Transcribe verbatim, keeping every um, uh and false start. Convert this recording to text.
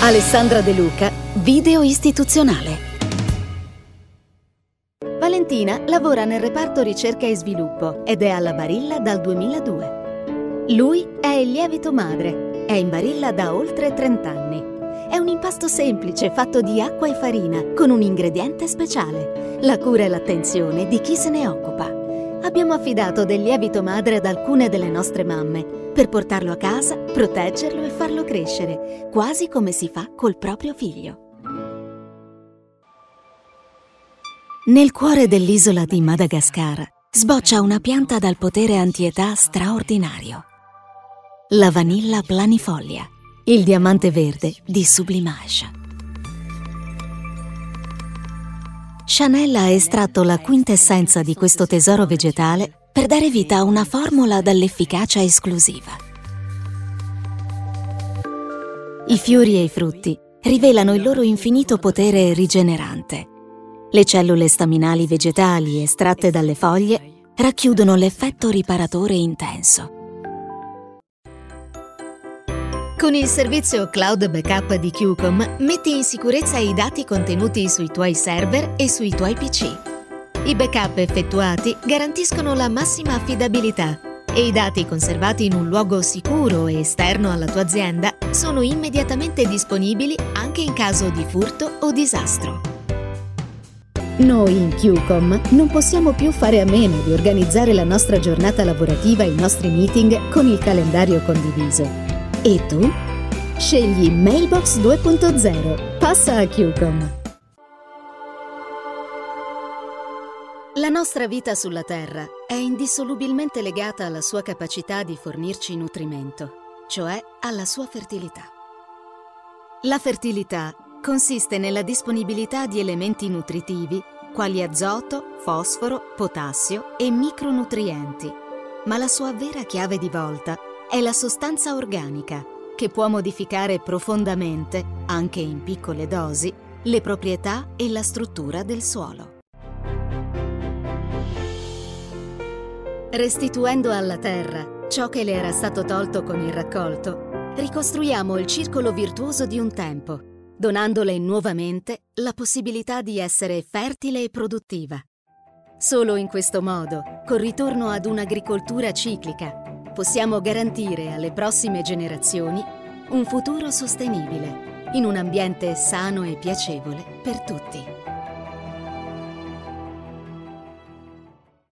Alessandra De Luca, video istituzionale. Valentina lavora nel reparto ricerca e sviluppo ed è alla Barilla dal duemiladue. Lui è il lievito madre, è in Barilla da oltre trenta anni. È un impasto semplice fatto di acqua e farina con un ingrediente speciale, la cura e l'attenzione di chi se ne occupa. Abbiamo affidato del lievito madre ad alcune delle nostre mamme per portarlo a casa, proteggerlo e farlo crescere, quasi come si fa col proprio figlio. Nel cuore dell'isola di Madagascar sboccia una pianta dal potere antietà straordinario. La Vanilla planifolia, il diamante verde di Sublimage. Chanel ha estratto la quintessenza di questo tesoro vegetale per dare vita a una formula dall'efficacia esclusiva. I fiori e i frutti rivelano il loro infinito potere rigenerante. Le cellule staminali vegetali estratte dalle foglie racchiudono l'effetto riparatore intenso. Con il servizio Cloud Backup di Qcom metti in sicurezza i dati contenuti sui tuoi server e sui tuoi P C. I backup effettuati garantiscono la massima affidabilità e i dati conservati in un luogo sicuro e esterno alla tua azienda sono immediatamente disponibili anche in caso di furto o disastro. Noi in Qcom non possiamo più fare a meno di organizzare la nostra giornata lavorativa e i nostri meeting con il calendario condiviso. E tu? Scegli Mailbox due punto zero. Passa a Qcom. La nostra vita sulla Terra è indissolubilmente legata alla sua capacità di fornirci nutrimento, cioè alla sua fertilità. La fertilità consiste nella disponibilità di elementi nutritivi quali azoto, fosforo, potassio e micronutrienti, ma la sua vera chiave di volta è la sostanza organica che può modificare profondamente, anche in piccole dosi, le proprietà e la struttura del suolo. Restituendo alla terra ciò che le era stato tolto con il raccolto, ricostruiamo il circolo virtuoso di un tempo, donandole nuovamente la possibilità di essere fertile e produttiva. Solo in questo modo, col ritorno ad un'agricoltura ciclica, possiamo garantire alle prossime generazioni un futuro sostenibile, in un ambiente sano e piacevole per tutti.